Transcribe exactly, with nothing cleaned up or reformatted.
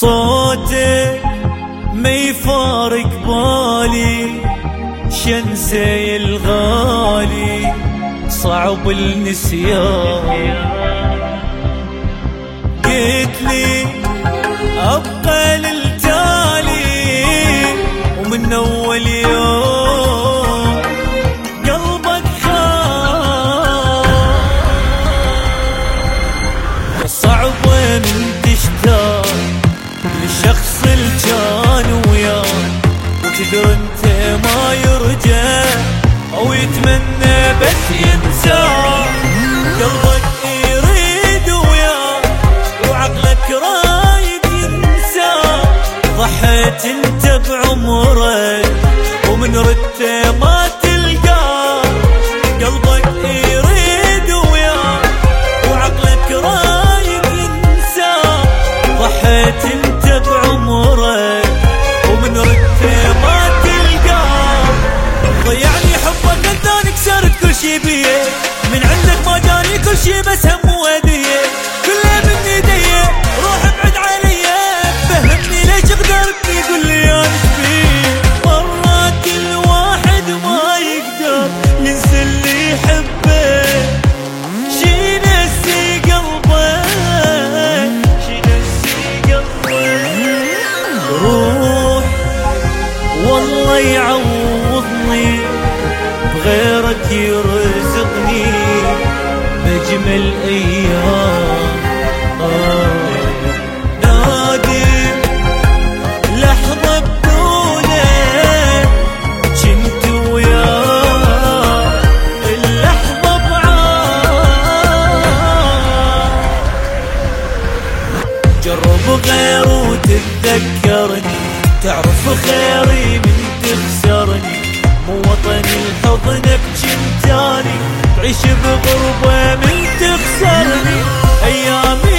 صوتك ما يفارق بالي، شنسي الغالي صعب النسيان. قلت لي أبقى للتالي، ومن أول يوم قلبك خان. صعب من تشتاق للشخص اللي كان وياك، وتدر انت ما يرجع او يتمنى بس ينساك. قلبك يريد وياك وعقلك رايد ينساك. ضحيت انت بعمرك ومن ردته ما تلقاك. قلبك يريد وياك وعقلك رايد ينساك. ضحيت انت بعمرك ومن ردته ما تلقاك. ضيعني حبك انت كسرت كل شي بيه، من عندك ما جاني كل شي بس هم وهديه. كله من ايديه روح ابعد عليا، فهمني ليش غدرتني قول لي انا ايش مرات الواحد ما يقدر ينسى اللي يحبه. شي نسي قلبه شي نسي قلبه. روح والله يعوضني بغيرك يرزقني بأجمل أيام. آه نادم لحظة بدونك جنت وياه اللحظة بعاد. جرب غير وتتذكرني، تعرف خيري من تخسرني. مو وطني لحضنك جنتاني، تعيش بغربة من تخسرني. أيامي